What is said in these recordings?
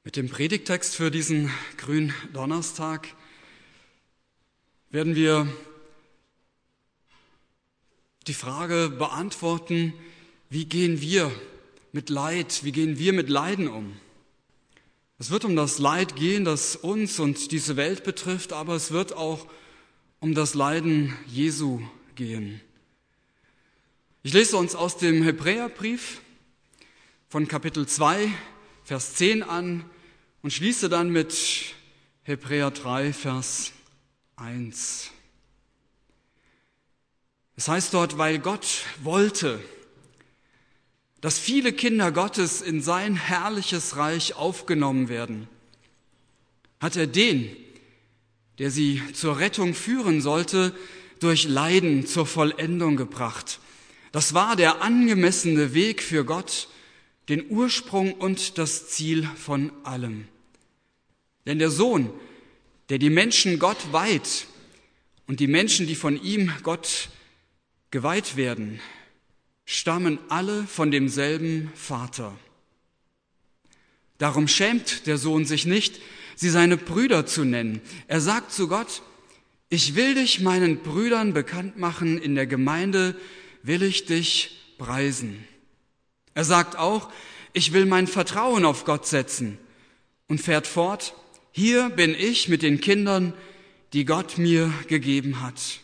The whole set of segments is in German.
Mit dem Predigttext für diesen Gründonnerstag werden wir die Frage beantworten, wie gehen wir mit Leiden um? Es wird um das Leid gehen, das uns und diese Welt betrifft, aber es wird auch um das Leiden Jesu gehen. Ich lese uns aus dem Hebräerbrief von Kapitel 2, Vers 10 an und schließe dann mit Hebräer 3, Vers 1. Es heißt dort, weil Gott wollte, dass viele Kinder Gottes in sein herrliches Reich aufgenommen werden, hat er den, der sie zur Rettung führen sollte, durch Leiden zur Vollendung gebracht. Das war der angemessene Weg für Gott, den Ursprung und das Ziel von allem. Denn der Sohn, der die Menschen Gott weiht und die Menschen, die von ihm Gott geweiht werden, stammen alle von demselben Vater. Darum schämt der Sohn sich nicht, sie seine Brüder zu nennen. Er sagt zu Gott: Ich will dich meinen Brüdern bekannt machen, in der Gemeinde will ich dich preisen. Er sagt auch: Ich will mein Vertrauen auf Gott setzen, und fährt fort: Hier bin ich mit den Kindern, die Gott mir gegeben hat.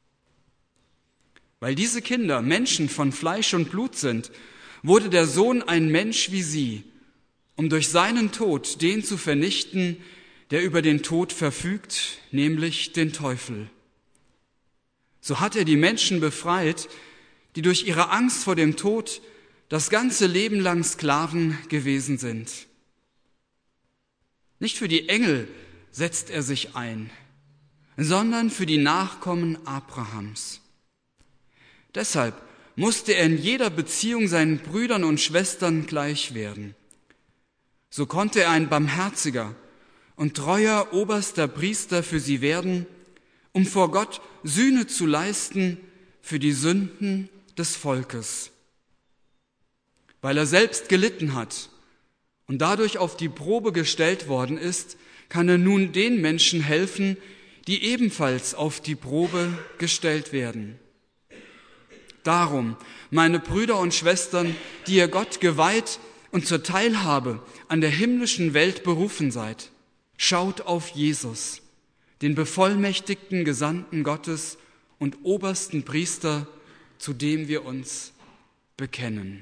Weil diese Kinder Menschen von Fleisch und Blut sind, wurde der Sohn ein Mensch wie sie, um durch seinen Tod den zu vernichten, der über den Tod verfügt, nämlich den Teufel. So hat er die Menschen befreit, die durch ihre Angst vor dem Tod das ganze Leben lang Sklaven gewesen sind. Nicht für die Engel setzt er sich ein, sondern für die Nachkommen Abrahams. Deshalb musste er in jeder Beziehung seinen Brüdern und Schwestern gleich werden. So konnte er ein barmherziger und treuer oberster Priester für sie werden, um vor Gott Sühne zu leisten für die Sünden des Volkes. Weil er selbst gelitten hat und dadurch auf die Probe gestellt worden ist, kann er nun den Menschen helfen, die ebenfalls auf die Probe gestellt werden. Darum, meine Brüder und Schwestern, die ihr Gott geweiht und zur Teilhabe an der himmlischen Welt berufen seid, schaut auf Jesus, den bevollmächtigten Gesandten Gottes und obersten Priester, zu dem wir uns bekennen.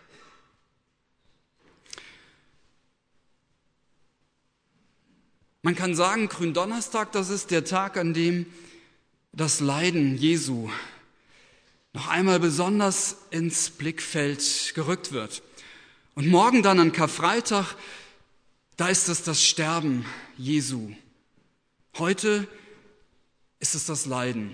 Man kann sagen, Gründonnerstag, das ist der Tag, an dem das Leiden Jesu noch einmal besonders ins Blickfeld gerückt wird. Und morgen dann an Karfreitag, da ist es das Sterben Jesu. Heute ist es das Leiden.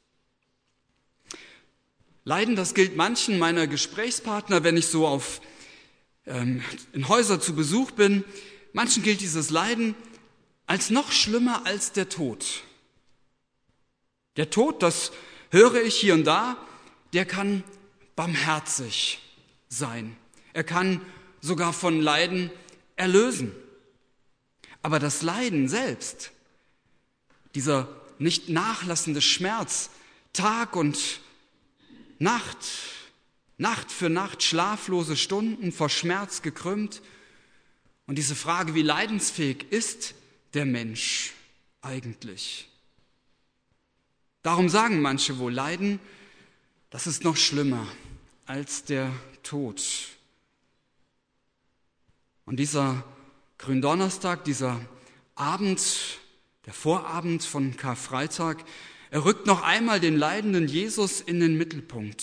Leiden, das gilt manchen meiner Gesprächspartner, wenn ich so in Häuser zu Besuch bin. Manchen gilt dieses Leiden als noch schlimmer als der Tod. Der Tod, das höre ich hier und da, der kann barmherzig sein. Er kann sogar von Leiden erlösen. Aber das Leiden selbst, dieser nicht nachlassende Schmerz, Tag und Nacht für Nacht, schlaflose Stunden, vor Schmerz gekrümmt. Und diese Frage, wie leidensfähig ist der Mensch eigentlich? Darum sagen manche wohl, Leiden, das ist noch schlimmer als der Tod. Und dieser Gründonnerstag, dieser Abend, der Vorabend von Karfreitag, er rückt noch einmal den leidenden Jesus in den Mittelpunkt.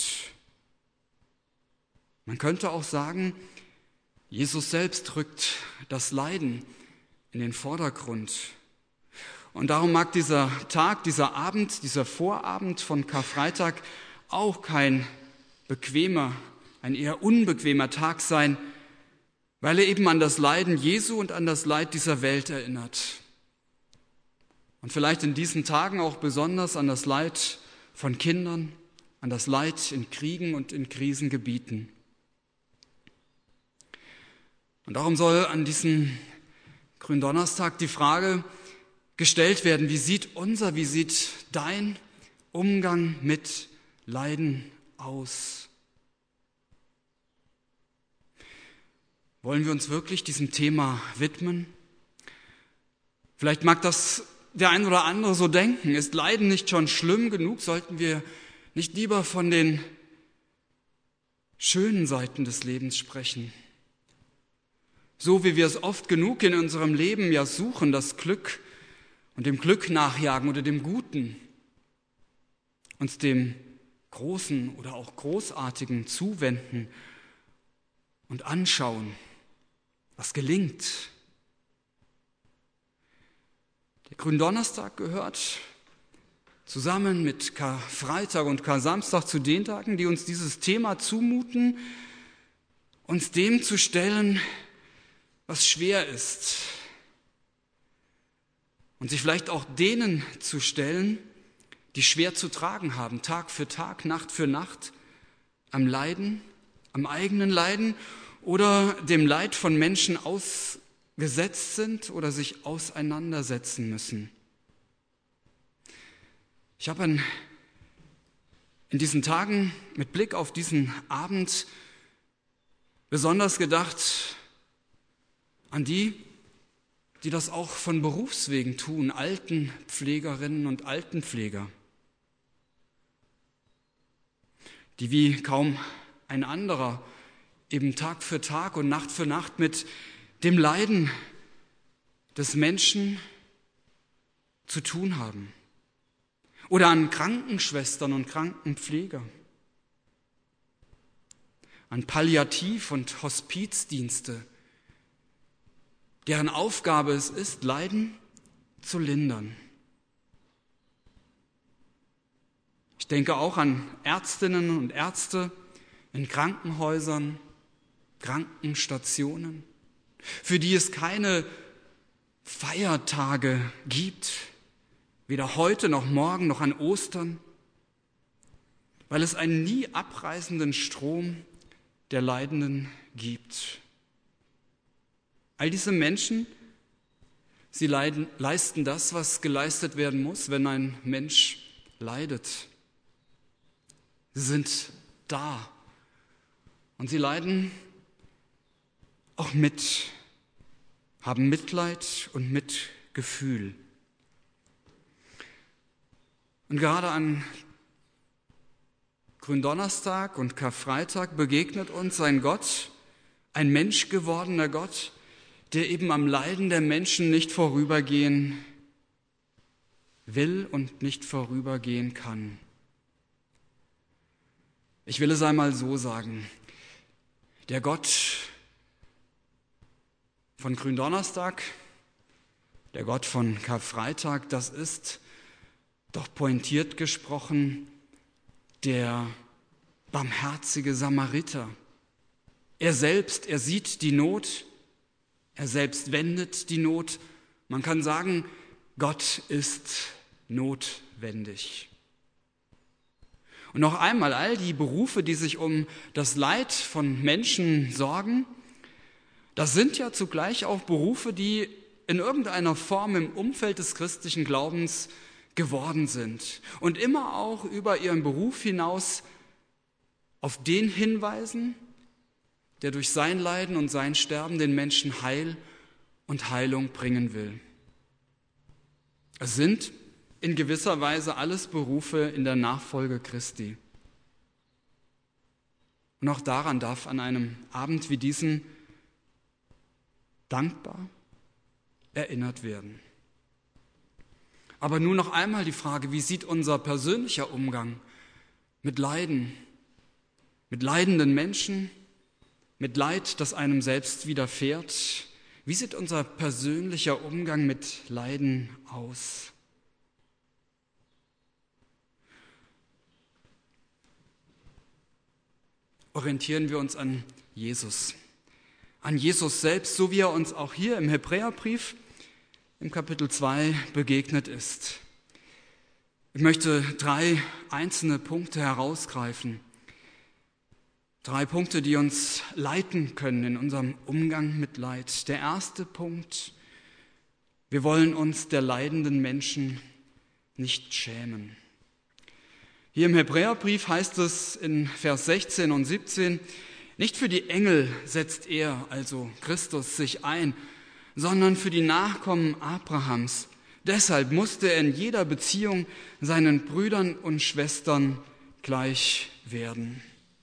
Man könnte auch sagen, Jesus selbst rückt das Leiden in den Vordergrund. Und darum mag dieser Tag, dieser Abend, dieser Vorabend von Karfreitag auch kein ein eher unbequemer Tag sein, weil er eben an das Leiden Jesu und an das Leid dieser Welt erinnert. Und vielleicht in diesen Tagen auch besonders an das Leid von Kindern, an das Leid in Kriegen und in Krisengebieten. Und darum soll an diesem Gründonnerstag die Frage gestellt werden, wie sieht dein Umgang mit Leiden aus? Wollen wir uns wirklich diesem Thema widmen? Vielleicht mag das der ein oder andere so denken. Ist Leiden nicht schon schlimm genug? Sollten wir nicht lieber von den schönen Seiten des Lebens sprechen? So wie wir es oft genug in unserem Leben ja suchen, das Glück und dem Glück nachjagen oder dem Guten, uns dem Großen oder auch Großartigen zuwenden und anschauen, was gelingt. Der Gründonnerstag gehört zusammen mit Karfreitag und Kar-Samstag zu den Tagen, die uns dieses Thema zumuten, uns dem zu stellen, was schwer ist. Und sich vielleicht auch denen zu stellen, die schwer zu tragen haben, Tag für Tag, Nacht für Nacht, am Leiden, am eigenen Leiden oder dem Leid von Menschen ausgesetzt sind oder sich auseinandersetzen müssen. Ich habe in diesen Tagen mit Blick auf diesen Abend besonders gedacht an die das auch von Berufswegen tun, Altenpflegerinnen und Altenpfleger, die wie kaum ein anderer eben Tag für Tag und Nacht für Nacht mit dem Leiden des Menschen zu tun haben. Oder an Krankenschwestern und Krankenpfleger, an Palliativ- und Hospizdienste, deren Aufgabe es ist, Leiden zu lindern. Ich denke auch an Ärztinnen und Ärzte in Krankenhäusern, Krankenstationen, für die es keine Feiertage gibt, weder heute noch morgen noch an Ostern, weil es einen nie abreißenden Strom der Leidenden gibt. All diese Menschen, sie leisten das, was geleistet werden muss, wenn ein Mensch leidet. Sie sind da und sie leiden auch mit, haben Mitleid und Mitgefühl. Und gerade an Gründonnerstag und Karfreitag begegnet uns ein Gott, ein menschgewordener Gott, der eben am Leiden der Menschen nicht vorübergehen will und nicht vorübergehen kann. Ich will es einmal so sagen, der Gott von Gründonnerstag, der Gott von Karfreitag, das ist doch pointiert gesprochen der barmherzige Samariter. Er selbst, er sieht die Not, er selbst wendet die Not. Man kann sagen, Gott ist notwendig. Und noch einmal, all die Berufe, die sich um das Leid von Menschen sorgen, das sind ja zugleich auch Berufe, die in irgendeiner Form im Umfeld des christlichen Glaubens geworden sind und immer auch über ihren Beruf hinaus auf den hinweisen, der durch sein Leiden und sein Sterben den Menschen Heil und Heilung bringen will. Es sind in gewisser Weise alles Berufe in der Nachfolge Christi. Und auch daran darf an einem Abend wie diesem dankbar erinnert werden. Aber nun noch einmal die Frage, wie sieht unser persönlicher Umgang mit Leiden, mit leidenden Menschen, mit Leid, das einem selbst widerfährt? Wie sieht unser persönlicher Umgang mit Leiden aus? Orientieren wir uns an Jesus selbst, so wie er uns auch hier im Hebräerbrief im Kapitel 2 begegnet ist. Ich möchte 3 einzelne Punkte herausgreifen. 3 Punkte, die uns leiten können in unserem Umgang mit Leid. Der erste Punkt, Wir wollen uns der leidenden Menschen nicht schämen. Hier im Hebräerbrief heißt es in Vers 16 und 17, nicht für die Engel setzt er, also Christus, sich ein, sondern für die Nachkommen Abrahams. Deshalb musste er in jeder Beziehung seinen Brüdern und Schwestern gleich werden.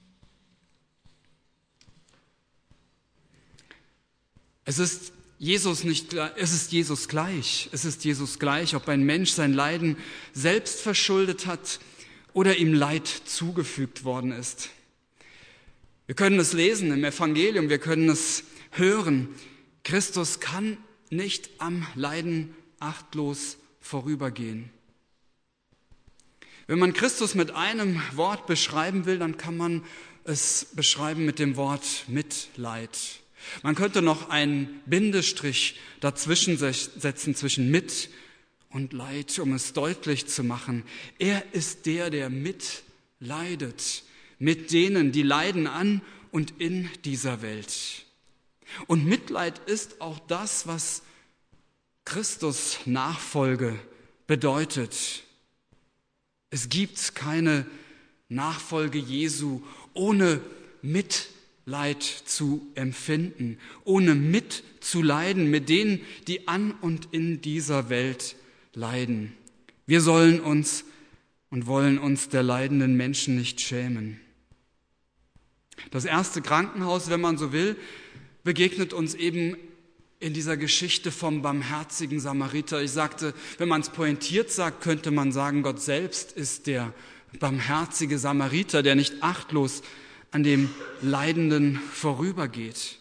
Es ist Jesus gleich. Es ist Jesus gleich, ob ein Mensch sein Leiden selbst verschuldet hat oder ihm Leid zugefügt worden ist. Wir können es lesen im Evangelium, wir können es hören. Christus kann nicht am Leiden achtlos vorübergehen. Wenn man Christus mit einem Wort beschreiben will, dann kann man es beschreiben mit dem Wort Mitleid. Man könnte noch einen Bindestrich dazwischen setzen zwischen mit und Leid, um es deutlich zu machen. Er ist der mitleidet mit denen, die leiden an und in dieser Welt. Und Mitleid ist auch das, was Christus Nachfolge bedeutet. Es gibt keine Nachfolge Jesu ohne Mitleid zu empfinden, ohne mitzuleiden mit denen, die an und in dieser Welt leiden. Wir sollen uns und wollen uns der leidenden Menschen nicht schämen. Das erste Krankenhaus, wenn man so will, begegnet uns eben in dieser Geschichte vom barmherzigen Samariter. Ich sagte, wenn man es pointiert sagt, könnte man sagen, Gott selbst ist der barmherzige Samariter, der nicht achtlos an dem Leidenden vorübergeht.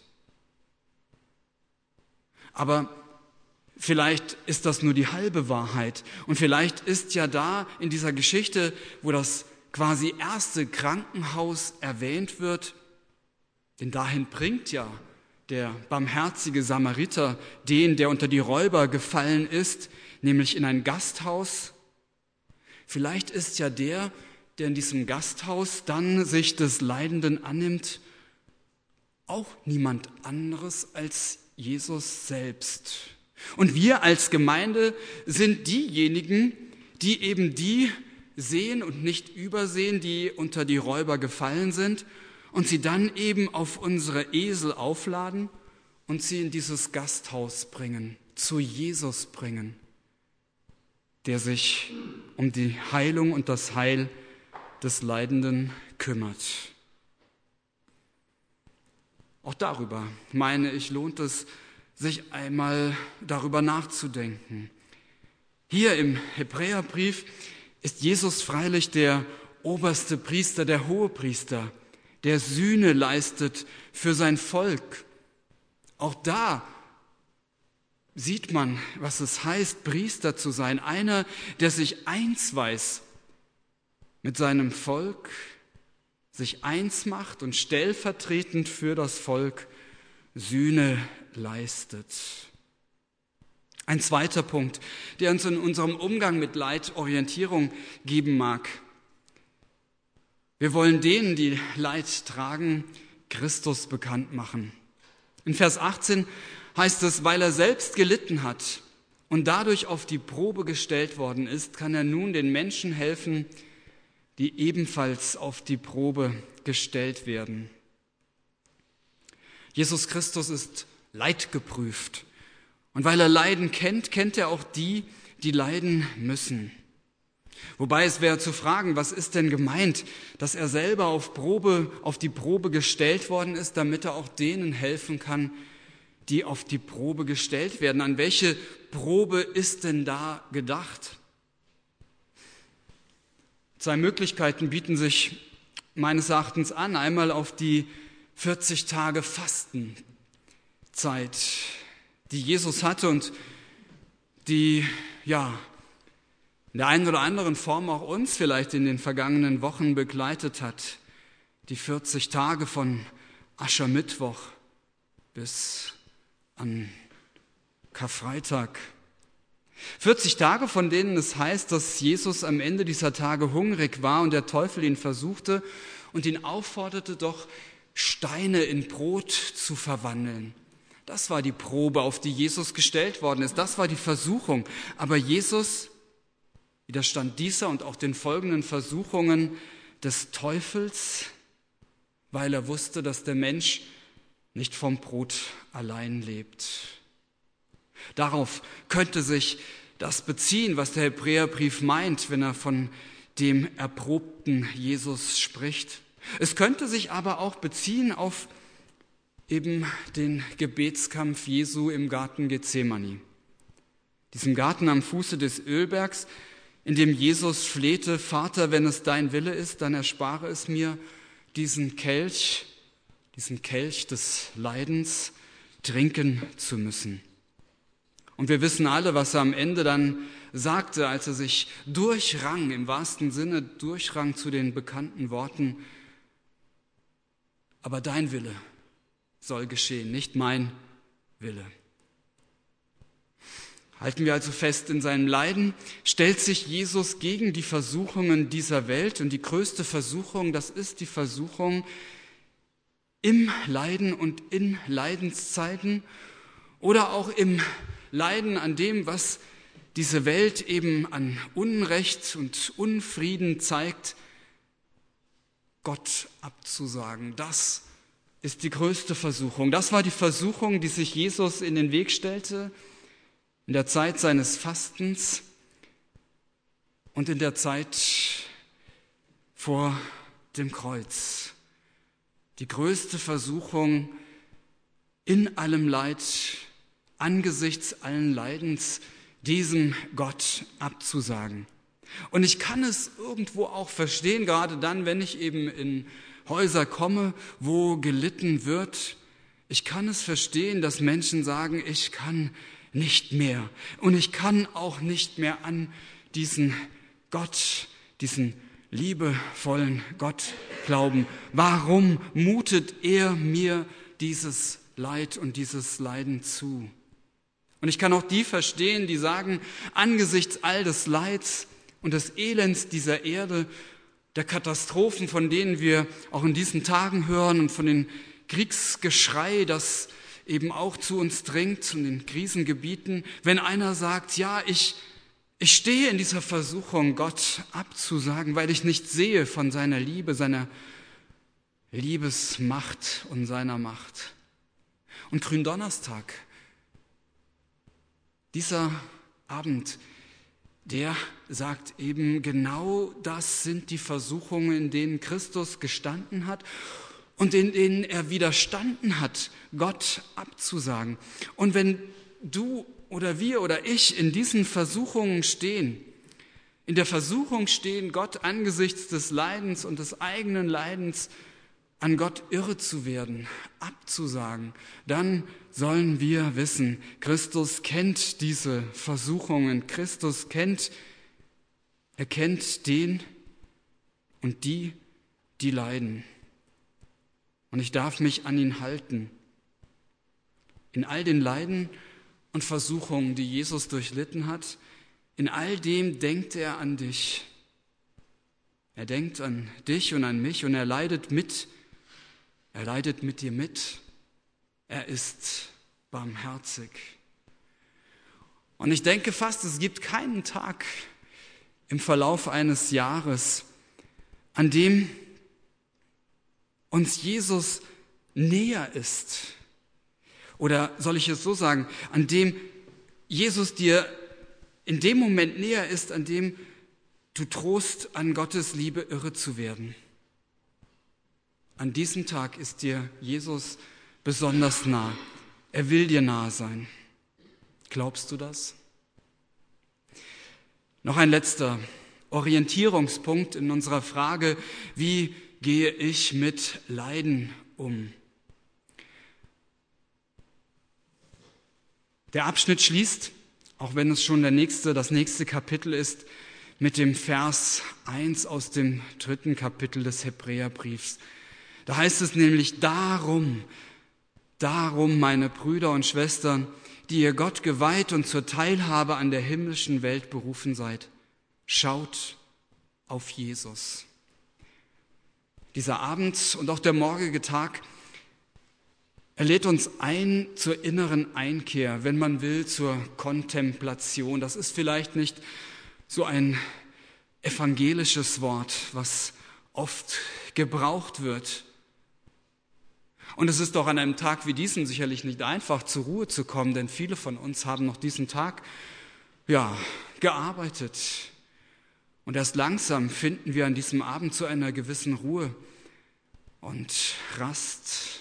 Aber vielleicht ist das nur die halbe Wahrheit. Und vielleicht ist ja da in dieser Geschichte, wo das quasi erste Krankenhaus erwähnt wird, denn dahin bringt ja der barmherzige Samariter den, der unter die Räuber gefallen ist, nämlich in ein Gasthaus. Vielleicht ist ja der in diesem Gasthaus dann sich des Leidenden annimmt, auch niemand anderes als Jesus selbst. Und wir als Gemeinde sind diejenigen, die eben die sehen und nicht übersehen, die unter die Räuber gefallen sind und sie dann eben auf unsere Esel aufladen und sie in dieses Gasthaus bringen, zu Jesus bringen, der sich um die Heilung und das Heil des Leidenden kümmert. Auch darüber, meine ich, lohnt es, sich einmal darüber nachzudenken. Hier im Hebräerbrief ist Jesus freilich der oberste Priester, der Hohepriester, der Sühne leistet für sein Volk. Auch da sieht man, was es heißt, Priester zu sein. Einer, der sich eins weiß mit seinem Volk, sich eins macht und stellvertretend für das Volk Sühne leistet. Ein zweiter Punkt, der uns in unserem Umgang mit Leid Orientierung geben mag. Wir wollen denen, die Leid tragen, Christus bekannt machen. In Vers 18 heißt es, weil er selbst gelitten hat und dadurch auf die Probe gestellt worden ist, kann er nun den Menschen helfen, die ebenfalls auf die Probe gestellt werden. Jesus Christus ist leidgeprüft. Und weil er Leiden kennt, kennt er auch die, die leiden müssen. Wobei es wäre zu fragen, was ist denn gemeint, dass er selber auf die Probe gestellt worden ist, damit er auch denen helfen kann, die auf die Probe gestellt werden. An welche Probe ist denn da gedacht? Zwei Möglichkeiten bieten sich meines Erachtens an. Einmal auf die 40 Tage Fastenzeit, die Jesus hatte und die, in der einen oder anderen Form auch uns vielleicht in den vergangenen Wochen begleitet hat. Die 40 Tage von Aschermittwoch bis an Karfreitag. 40 Tage, von denen es heißt, dass Jesus am Ende dieser Tage hungrig war und der Teufel ihn versuchte und ihn aufforderte, doch Steine in Brot zu verwandeln. Das war die Probe, auf die Jesus gestellt worden ist. Das war die Versuchung. Aber Jesus widerstand dieser und auch den folgenden Versuchungen des Teufels, weil er wusste, dass der Mensch nicht vom Brot allein lebt. Darauf könnte sich das beziehen, was der Hebräerbrief meint, wenn er von dem erprobten Jesus spricht. Es könnte sich aber auch beziehen auf eben den Gebetskampf Jesu im Garten Gethsemane. Diesem Garten am Fuße des Ölbergs, in dem Jesus flehte: Vater, wenn es dein Wille ist, dann erspare es mir, diesen Kelch des Leidens trinken zu müssen. Und wir wissen alle, was er am Ende dann sagte, als er sich durchrang, im wahrsten Sinne durchrang zu den bekannten Worten: Aber dein Wille soll geschehen, nicht mein Wille. Halten wir also fest, in seinem Leiden stellt sich Jesus gegen die Versuchungen dieser Welt. Und die größte Versuchung, das ist die Versuchung im Leiden und in Leidenszeiten oder auch im Leiden an dem, was diese Welt eben an Unrecht und Unfrieden zeigt, Gott abzusagen. Das ist die größte Versuchung. Das war die Versuchung, die sich Jesus in den Weg stellte in der Zeit seines Fastens und in der Zeit vor dem Kreuz. Die größte Versuchung in allem Leid, angesichts allen Leidens, diesem Gott abzusagen. Und ich kann es irgendwo auch verstehen, gerade dann, wenn ich eben in Häuser komme, wo gelitten wird. Ich kann es verstehen, dass Menschen sagen: Ich kann nicht mehr. Und ich kann auch nicht mehr an diesen Gott, diesen liebevollen Gott glauben. Warum mutet er mir dieses Leid und dieses Leiden zu? Und ich kann auch die verstehen, die sagen, angesichts all des Leids und des Elends dieser Erde, der Katastrophen, von denen wir auch in diesen Tagen hören und von den Kriegsgeschrei, das eben auch zu uns dringt und in Krisengebieten, wenn einer sagt: Ja, ich stehe in dieser Versuchung, Gott abzusagen, weil ich nicht sehe von seiner Liebe, seiner Liebesmacht und seiner Macht. Und Gründonnerstag, dieser Abend, der sagt eben, genau das sind die Versuchungen, in denen Christus gestanden hat und in denen er widerstanden hat, Gott abzusagen. Und wenn du oder wir oder ich in diesen Versuchungen stehen, in der Versuchung stehen, Gott angesichts des Leidens und des eigenen Leidens an Gott irre zu werden, abzusagen, dann sollen wir wissen, Christus kennt diese Versuchungen. Christus kennt den und die leiden. Und ich darf mich an ihn halten. In all den Leiden und Versuchungen, die Jesus durchlitten hat, in all dem denkt er an dich. Er denkt an dich und an mich und er leidet mit dir mit. Er ist barmherzig. Und ich denke fast, es gibt keinen Tag im Verlauf eines Jahres, an dem uns Jesus näher ist. Oder soll ich es so sagen, an dem Jesus dir in dem Moment näher ist, an dem du Trost an Gottes Liebe irre zu werden. An diesem Tag ist dir Jesus besonders nah. Er will dir nahe sein. Glaubst du das? Noch ein letzter Orientierungspunkt in unserer Frage: Wie gehe ich mit Leiden um? Der Abschnitt schließt, auch wenn es schon das nächste Kapitel ist, mit dem Vers 1 aus dem 3. Kapitel des Hebräerbriefs. Da heißt es nämlich: Darum, meine Brüder und Schwestern, die ihr Gott geweiht und zur Teilhabe an der himmlischen Welt berufen seid, schaut auf Jesus. Dieser Abend und auch der morgige Tag Er lädt uns ein zur inneren Einkehr, wenn man will, zur Kontemplation. Das ist vielleicht nicht so ein evangelisches Wort, was oft gebraucht wird. Und es ist doch an einem Tag wie diesem sicherlich nicht einfach, zur Ruhe zu kommen, denn viele von uns haben noch diesen Tag, gearbeitet. Und erst langsam finden wir an diesem Abend zu einer gewissen Ruhe und Rast.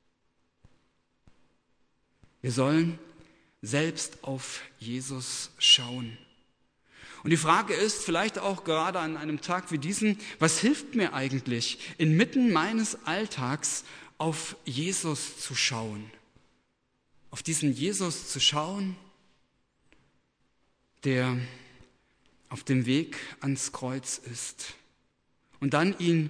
Wir sollen selbst auf Jesus schauen. Und die Frage ist vielleicht auch gerade an einem Tag wie diesem, was hilft mir eigentlich, inmitten meines Alltags auf Jesus zu schauen? Auf diesen Jesus zu schauen, der auf dem Weg ans Kreuz ist. Und dann ihn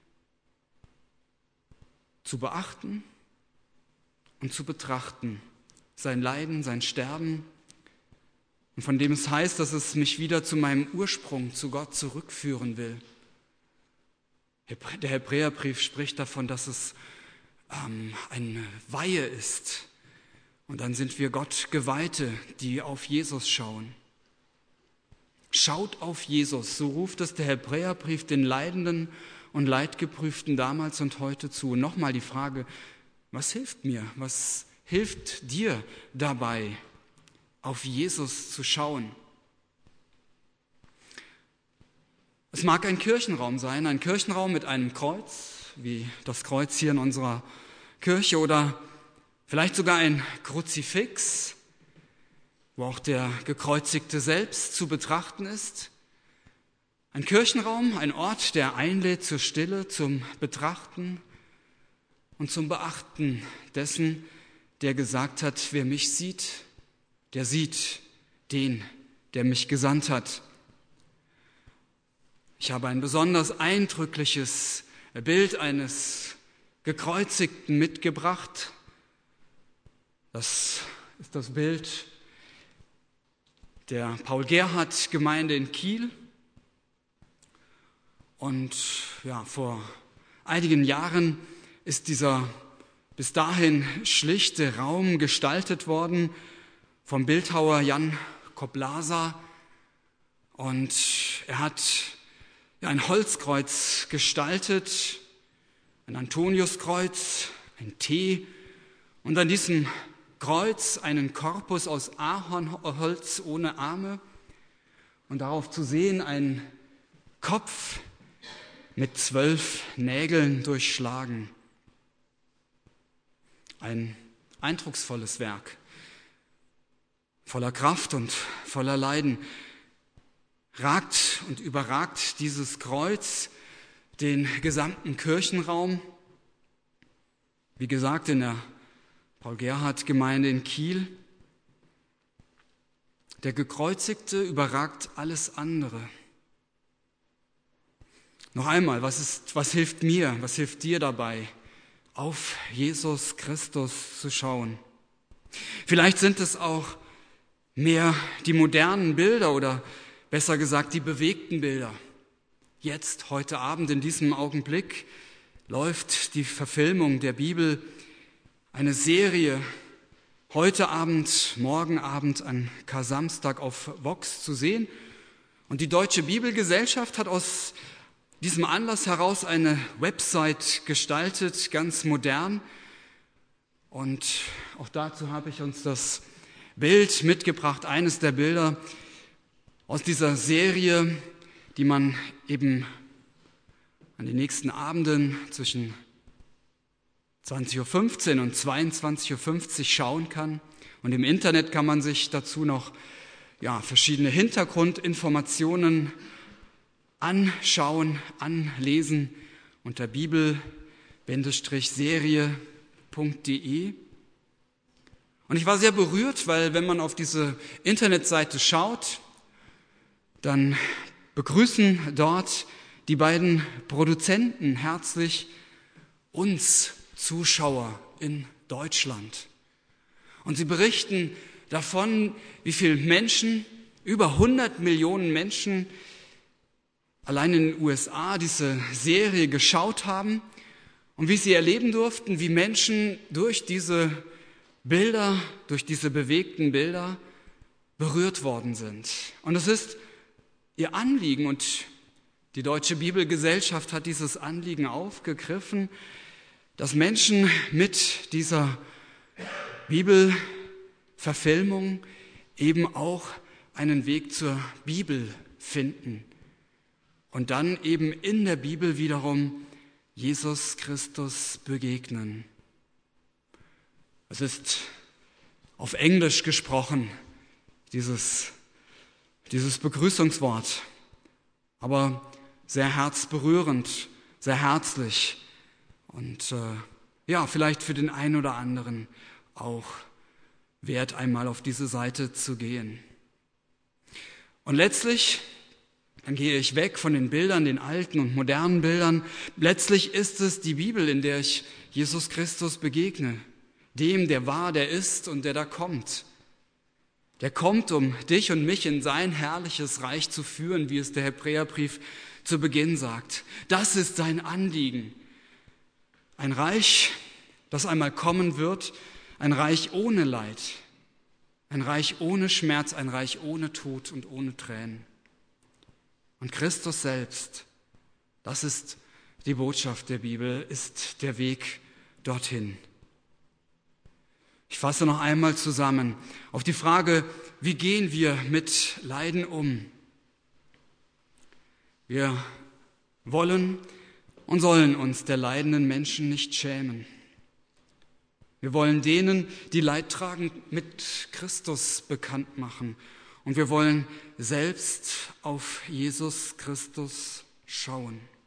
zu beachten und zu betrachten. Sein Leiden, sein Sterben. Und von dem es heißt, dass es mich wieder zu meinem Ursprung, zu Gott zurückführen will. Der Hebräerbrief spricht davon, dass es eine Weihe ist. Und dann sind wir Gott Geweihte, die auf Jesus schauen. Schaut auf Jesus, so ruft es der Hebräerbrief den Leidenden und Leidgeprüften damals und heute zu. Und nochmal die Frage, was hilft mir? Was hilft dir dabei, auf Jesus zu schauen? Es mag ein Kirchenraum sein, ein Kirchenraum mit einem Kreuz, wie das Kreuz hier in unserer Kirche, oder vielleicht sogar ein Kruzifix, wo auch der Gekreuzigte selbst zu betrachten ist. Ein Kirchenraum, ein Ort, der einlädt zur Stille, zum Betrachten und zum Beachten dessen, der gesagt hat, wer mich sieht, der sieht den, der mich gesandt hat. Ich habe ein besonders eindrückliches Bild eines Gekreuzigten mitgebracht. Das ist das Bild der Paul-Gerhardt-Gemeinde in Kiel. Und vor einigen Jahren ist dieser bis dahin schlichte Raum gestaltet worden vom Bildhauer Jan Koblasa. Und er hat ein Holzkreuz gestaltet, ein Antoniuskreuz, ein T und an diesem Kreuz einen Korpus aus Ahornholz ohne Arme und darauf zu sehen ein Kopf mit 12 Nägeln durchschlagen. Ein eindrucksvolles Werk, voller Kraft und voller Leiden. Ragt und überragt dieses Kreuz den gesamten Kirchenraum. Wie gesagt, in der Paul-Gerhardt-Gemeinde in Kiel. Der Gekreuzigte überragt alles andere. Noch einmal, was hilft mir, was hilft dir dabei, auf Jesus Christus zu schauen? Vielleicht sind es auch mehr die modernen Bilder oder besser gesagt die bewegten Bilder. Jetzt, heute Abend, in diesem Augenblick, läuft die Verfilmung der Bibel, eine Serie, heute Abend, morgen Abend an Kar-Samstag auf Vox zu sehen. Und die Deutsche Bibelgesellschaft hat aus diesem Anlass heraus eine Website gestaltet, ganz modern. Und auch dazu habe ich uns das Bild mitgebracht, eines der Bilder aus dieser Serie, die man eben an den nächsten Abenden zwischen 20.15 Uhr und 22.50 Uhr schauen kann. Und im Internet kann man sich dazu noch verschiedene Hintergrundinformationen anschauen, anlesen unter bibel-serie.de. Und ich war sehr berührt, weil wenn man auf diese Internetseite schaut, dann begrüßen dort die beiden Produzenten herzlich uns Zuschauer in Deutschland. Und sie berichten davon, wie viele Menschen, über 100 Millionen Menschen, allein in den USA diese Serie geschaut haben und wie sie erleben durften, wie Menschen durch diese Bilder, durch diese bewegten Bilder berührt worden sind. Und es ist ihr Anliegen, und die Deutsche Bibelgesellschaft hat dieses Anliegen aufgegriffen, dass Menschen mit dieser Bibelverfilmung eben auch einen Weg zur Bibel finden und dann eben in der Bibel wiederum Jesus Christus begegnen. Es ist auf Englisch gesprochen, dieses Begrüßungswort, aber sehr herzberührend, sehr herzlich und vielleicht für den einen oder anderen auch wert, einmal auf diese Seite zu gehen. Und letztlich, dann gehe ich weg von den Bildern, den alten und modernen Bildern. Letztlich ist es die Bibel, in der ich Jesus Christus begegne, dem, der war, der ist und der da kommt. Der kommt, um dich und mich in sein herrliches Reich zu führen, wie es der Hebräerbrief zu Beginn sagt. Das ist sein Anliegen. Ein Reich, das einmal kommen wird, ein Reich ohne Leid, ein Reich ohne Schmerz, ein Reich ohne Tod und ohne Tränen. Und Christus selbst, das ist die Botschaft der Bibel, ist der Weg dorthin. Ich fasse noch einmal zusammen auf die Frage, wie gehen wir mit Leiden um? Wir wollen und sollen uns der leidenden Menschen nicht schämen. Wir wollen denen, die Leid tragen, mit Christus bekannt machen. Und wir wollen selbst auf Jesus Christus schauen.